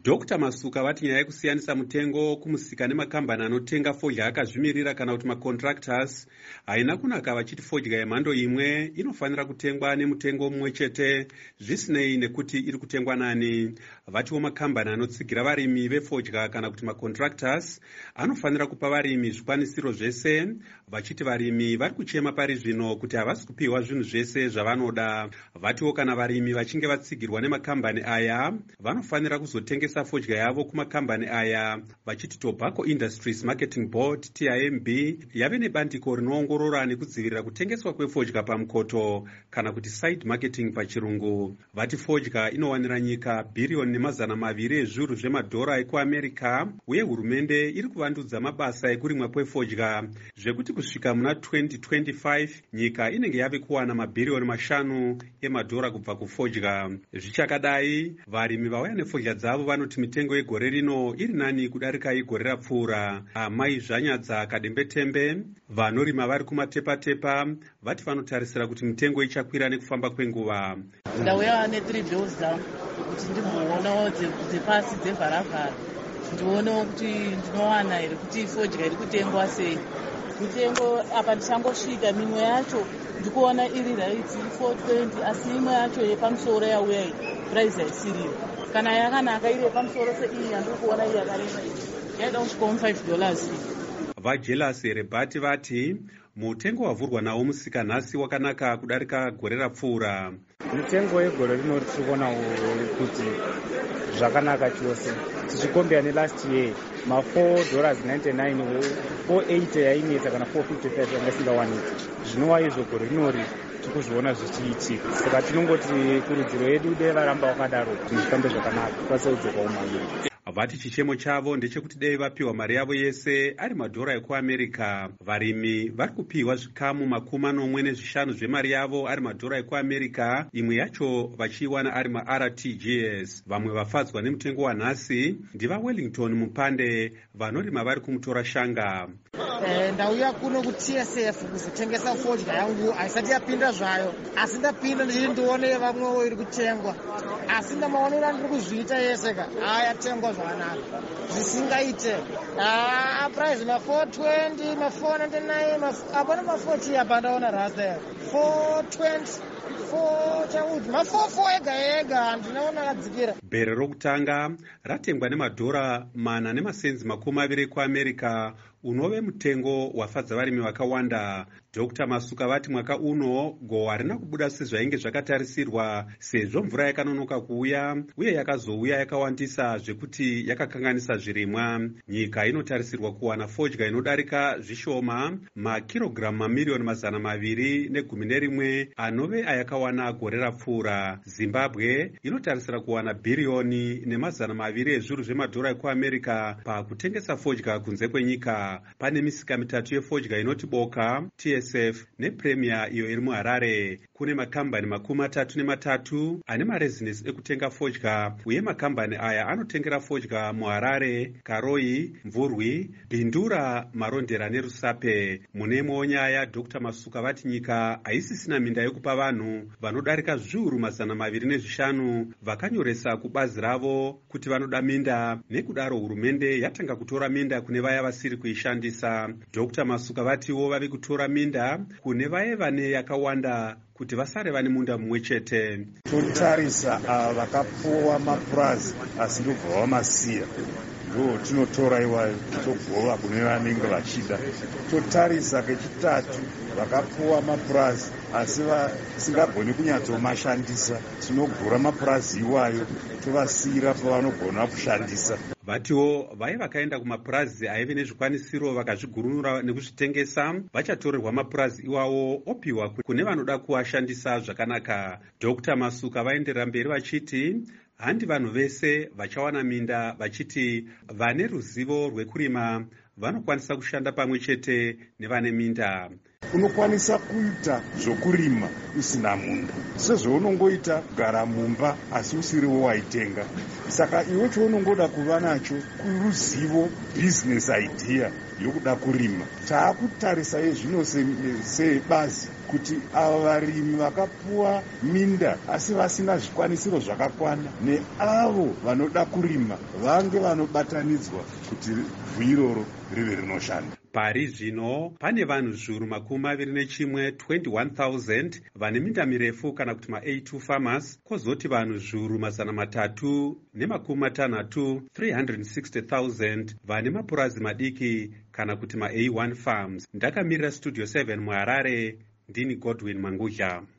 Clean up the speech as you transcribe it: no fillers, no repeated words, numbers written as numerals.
Dr. Masuka vati nyaya yekusiyanisa mutengo kumusika nemakambani anotenga fodya akazvimirira kana kuti macontractors haina kunaka, vachiti fodya yemhando imwe inofanira kutengwa nemutengo mumwe chete zvisinei nekuti iri kutengwa nani. Vatiwo makambani anotsigira varimi vefodya kana kuti macontractors anofanira kupa varimi zvikwanisiro zvese, vachiti varimi vari kuchema pari zvino kuti havasi kupiwa zvinhu zvese zvavanoda. Vatiwo kana varimi vachinge vatsigirwa nemakambani aya vanofanira kuzotengesa fodya yavo kumakambani aya, vachiti Tobacco Industries Marketing Board TIMB yave nebandiko rinoongorora nekudzivirira kutengeswa kwefodya pamukoto kana kuti side marketing pachirungu. Vati fodya inowanira nyika bhiriyoni nemazana maviri ezviuru zvemadhora ekuAmerica, uye hurumende iri kuvandudza mabasa ekurimwa kwefodya zvekuti kusvika muna 2025 nyika inenge yave kuwana mabhiriyoni 5 emadhora kubva kufodya. Zvichakadai, varimi vauya nefodya dzavo vanoti mitengo yegore rino iri nani kudarika igore rapfuura. Amai Zvanyadza Kadembetembe vanorima vari kumatepa-tepa vati vanotarisira kuti mitengo ichakwira nekufamba kwenguva. Ndauya ne3 bills dzangu kuti ndimboona dzepasi dzevharavhara ndionewo kuti ndinowana here kuti fodya iri kutengwa sei. Mitengo apa ndichangosvika mimwe yacho ndikuona iri raiti 420, asi imwe yacho yepamusoro yauya iyi price haisiriyo. Kana yakanaka iri yepamusoro seiyi yandiri kuona iyi yakareba yaida kusvikawo $5. VaJealous Rebhati vati mutengo wavhurwa nawo musika nhasi wakanaka kudarika gore rapfuura. Mutengo wegore rino tirikuona kuti zvakanaka chose tichikombera nelast year $4.99 480 yainetsa kana 455 yanga isingawaniki. Zvinova izvo gore rinori tikuzviona zvichiitika, saka tinongoti kurudziro yedu dei varamba wakadaro kuti zvifambe zvakanaka tikwanise kudzoka umahiri. Vati chichemo chavo ndechekuti dei vapiwa mari yavo yese ari madhora ekuAmerica. Varimi vari kupiwa zvikamu 45 zvemari yavo ari madhora ekuAmerica, imwe yacho vachiiwana ari maRTGS. Vamwe vafadzwa nemutengo wanhasi ndivaWellington Mupande vanorima vari kumutora shanga. Ndauya kuno kuTSF kuzotengesa fodya yangu haisati yapinda zvayo, asi ndapinda ndichiti ndione vamwewo iri kutengwa, asi ndamaonera ndiri kuzviita yese ka yatengwa zvakanaka zvisingaite. Price ma420 ma499 apana ma40 apa ndaona rasta 420 chakuti ma44 ega ega handinaona akadzikira. Bhere rokutanga ratengwa nemadhora 4.20 ekuAmerica, unove mutengo wafadza varimi vakawanda. Dr. Masuka vati mwaka uno gohwa harina kubuda sezvainge zvakatarisirwa sezvo mvura yakanonoka kuuya uye yakazouya yakawandisa zvekuti yakakanganisa zvirimwa. Nyika inotarisirwa kuwana fodya inodarika zvishoma makirogiramu mamiliyoni 211 anove ayakawana gore rapfuura. Zimbabwe inotarisira kuwana bhiriyoni ne200 ezviuru zvemadhora ekuAmerica pakutengesa fodya kunze kwenyika. Pane misika mitatu yefodya inoti Boka, TSF nePremier iyo iri muHarare. Kune makambani 33 ane marezinesi ekutenga fodya, uye makambani aya anotengera fodya muHarare, Karoi, Mvurwi, Bhindura, Marondera neRusape. Munemwewo nyaya Dr. Masuka vati nyika haisisina minda yekupa vanhu vanodarika zviuru 205 vakanyoresa kubazi ravo kuti vanoda minda, nekudaro hurumende yatanga kutora minda kune vaya vasiri kuishandisa. Dr. Masuka vatiwo vave kutora minda kune vaye vane yakawanda kuti vasare vane munda mumwe chete. Totarisa vakapuwa mapurazi asi ndobva vamasiya ndo tinotora iwayo togova kune vanenge vachida. Totarisa kechitatu vakapuwa mapurazi asi vasingagoni kunyatsomashandisa, tinogura mapurazi iwayo tovasiyira pavanogona kushandisa. Vatiwo vai vakaenda kumapurazi aive nezvikwanisiro vakazvigurunura nekuzvitengesa vachatorerwa mapurazi iwawo opiwa kune vanoda kuashandisa zvakanaka. Dr. Masuka vaenderera mberi vachiti handi vanhu vese vachawana minda, vachiti vane ruzivo rwekurima vanokwanisa kushanda pamwe chete nevane minda. unokwanisa kuita zvokurima usina munda, sezvounongoita kugara mumba asi usiriwo waitenga. Saka iwe chounongoda kuva nacho kuruzivo, business idea yokuda kurima. Taakutarisa zvino sebazi kuti ava varimi vakapuwa minda asi vasina zvikwanisiro zvakakwana neavo vanoda kurima vange vanobatanidzwa kuti vhu iroro rive rinoshanda. Pari zvino pane vanhu zviuru 21 21,000 vane minda mirefu kana kuti ma A2 farmers, kozoti vanhu zviuru 360 360,000 vane mapurazi madiki kana kuti ma A1 farms. Ndakamirira Studio 7 muHarare, ndini Godwin Mangudya.